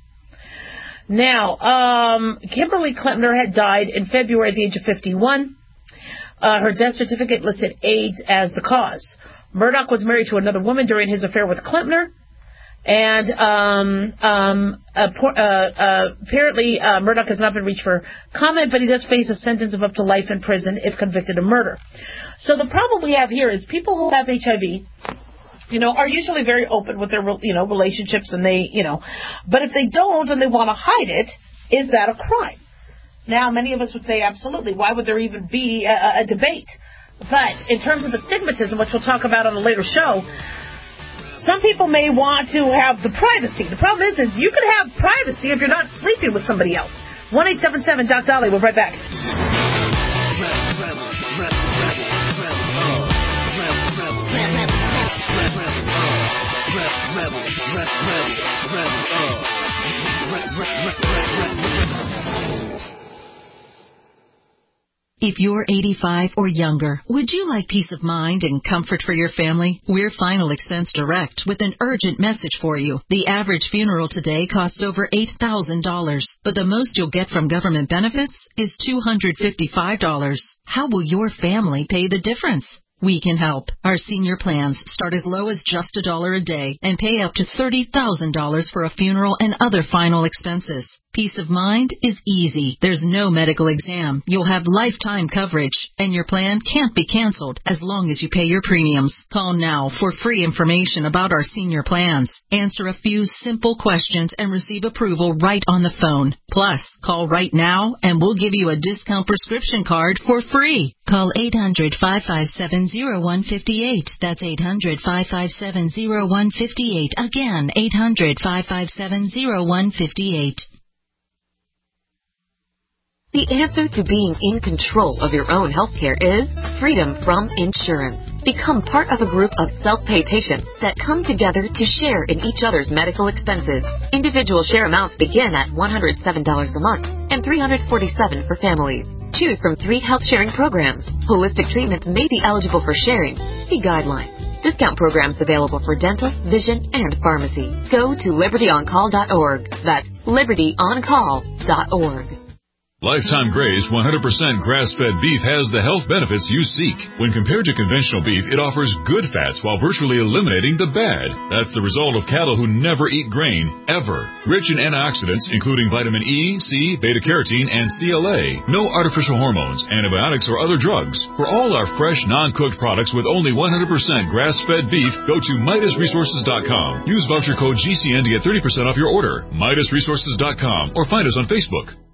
Now, Kimberly Klempner had died in February at the age of 51. Her death certificate listed AIDS as the cause. Murdoch was married to another woman during his affair with Klempner. And apparently Murdoch has not been reached for comment, but he does face a sentence of up to life in prison if convicted of murder. So the problem we have here is people who have HIV, are usually very open with their, relationships, and they, but if they don't and they want to hide it, is that a crime? Now, many of us would say absolutely. Why would there even be a debate? But in terms of the stigmatism, which we'll talk about on a later show, some people may want to have the privacy. The problem is you can have privacy if you're not sleeping with somebody else. 1-877-DOC-DOLLY. We'll be right back. If you're 85 or younger, would you like peace of mind and comfort for your family? We're Final Expense Direct with an urgent message for you. The average funeral today costs over $8,000, but the most you'll get from government benefits is $255. How will your family pay the difference? We can help. Our senior plans start as low as just $1 a day and pay up to $30,000 for a funeral and other final expenses. Peace of mind is easy. There's no medical exam. You'll have lifetime coverage, and your plan can't be canceled as long as you pay your premiums. Call now for free information about our senior plans. Answer a few simple questions and receive approval right on the phone. Plus, call right now and we'll give you a discount prescription card for free. Call 800-557-0158. That's 800-557-0158. Again, 800-557-0158. The answer to being in control of your own healthcare is freedom from insurance. Become part of a group of self-pay patients that come together to share in each other's medical expenses. Individual share amounts begin at $107 a month and $347 for families. Choose from 3 health sharing programs. Holistic treatments may be eligible for sharing. See guidelines. Discount programs available for dental, vision, and pharmacy. Go to libertyoncall.org. That's libertyoncall.org. Lifetime Graze 100% grass-fed beef has the health benefits you seek. When compared to conventional beef, it offers good fats while virtually eliminating the bad. That's the result of cattle who never eat grain, ever. Rich in antioxidants, including vitamin E, C, beta-carotene, and CLA. No artificial hormones, antibiotics, or other drugs. For all our fresh, non-cooked products with only 100% grass-fed beef, go to MidasResources.com. Use voucher code GCN to get 30% off your order. MidasResources.com or find us on Facebook.